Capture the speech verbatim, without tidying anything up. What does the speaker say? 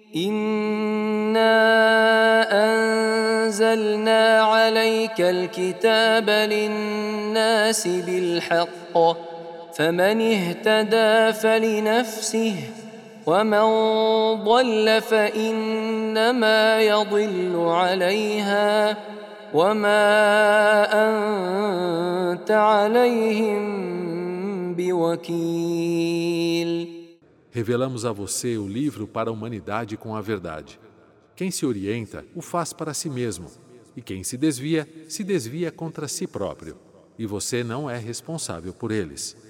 إنا أنزلنا عليك الكتاب للناس بالحق فمن اهتدى فلنفسه ومن ضل فإنما يضل عليها وما أنت عليهم بوكيل. Revelamos a você o livro para a humanidade com a verdade. Quem se orienta, o faz para si mesmo, e quem se desvia, se desvia contra si próprio, e você não é responsável por eles.